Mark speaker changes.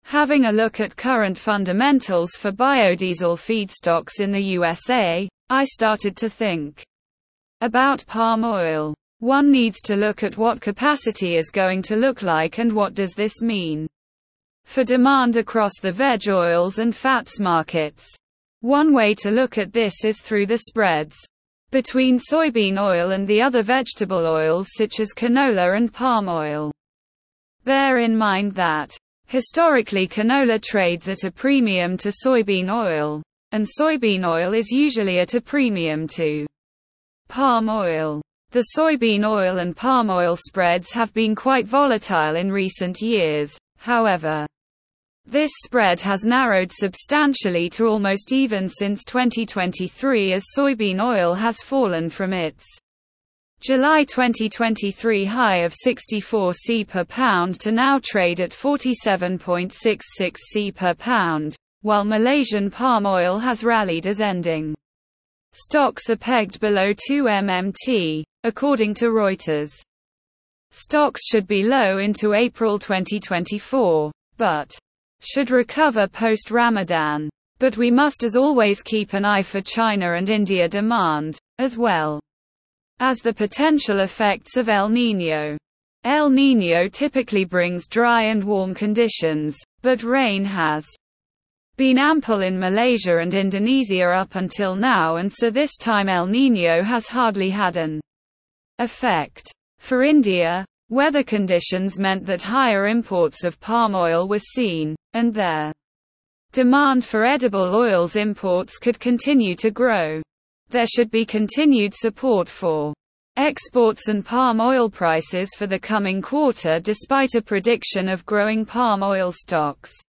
Speaker 1: Having a look at current fundamentals for biodiesel feedstocks in the USA, I started to think about palm oil. One needs to look at what capacity is going to look like and what does this mean for demand across the veg oils and fats markets. One way to look at this is through the spreads between soybean oil and the other vegetable oils such as canola and palm oil. Bear in mind that historically canola trades at a premium to soybean oil, and soybean oil is usually at a premium to palm oil. The soybean oil and palm oil spreads have been quite volatile in recent years, however. This spread has narrowed substantially to almost even since 2023 as soybean oil has fallen from its July 2023 high of 64 cents per pound to now trade at 47.66 cents per pound, while Malaysian palm oil has rallied as ending stocks are pegged below 2 MMT, according to Reuters. Stocks should be low into April 2024, but should recover post-Ramadan. But we must as always keep an eye for China and India demand, as well as the potential effects of El Niño. El Niño typically brings dry and warm conditions, but rain has been ample in Malaysia and Indonesia up until now, and so this time El Niño has hardly had an effect. For India, weather conditions meant that higher imports of palm oil were seen, and their demand for edible oils imports could continue to grow. There should be continued support for exports and palm oil prices for the coming quarter despite a prediction of growing palm oil stocks.